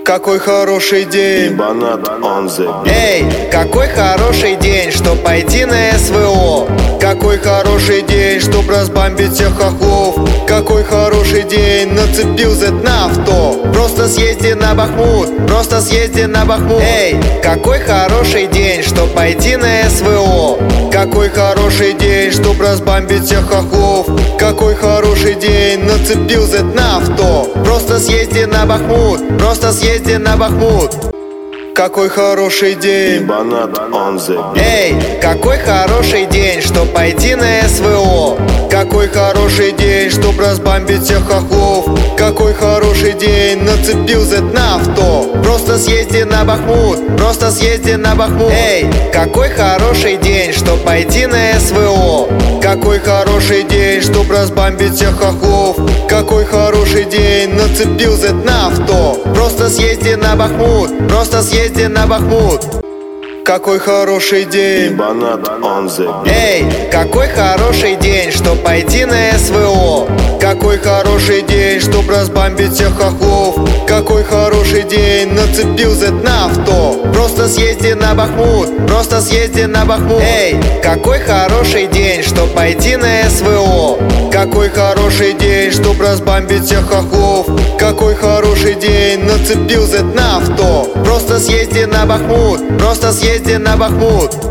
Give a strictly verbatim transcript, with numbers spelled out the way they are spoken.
Какой хороший день. Ебанат on the beat. Эй, какой хороший день, чтоб пойти на СВО. Какой хороший день, чтоб разбомбить всех хохлов. Какой хороший день, нацепил Z на авто. Просто съезди на Бахмут, просто съезди на Бахмут. Эй, какой хороший день, чтоб пойти на СВО. Какой хороший день, чтоб разбомбить всех хохлов. Какой хороший день, нацепил Z на авто. Просто съезди на Бахмут, просто съезди на Бахмут. Какой хороший день. Ебанат on the beat. Эй, какой хороший день, чтоб пойти на СВО. Какой хороший день, чтоб разбомбить всех хохлов. Какой хороший день, нацепил Z на авто. Просто съезди на Бахмут, просто съезди на Бахмут. Эй, какой хороший день, чтоб пойти на СВО. Какой хороший день, чтоб разбомбить всех хохлов. Какой хороший день, нацепил Z на авто. Просто съезди на Бахмут, просто съезди на Бахмут. Какой хороший день. Ебанат on the beat. Эй, какой хороший день, чтоб пойти на СВО. Какой хороший день, чтоб разбомбить всех хохлов. Какой хороший день, нацепил Z на авто. Просто съезди на Бахмут, просто съезди на Бахмут. Эй, какой хороший день, чтоб пойти на СВО. Какой хороший день, чтоб разбомбить всех хохлов. Какой хороший день, нацепил Z на авто. Просто съезди на Бахмут, просто съезди на Бахмут.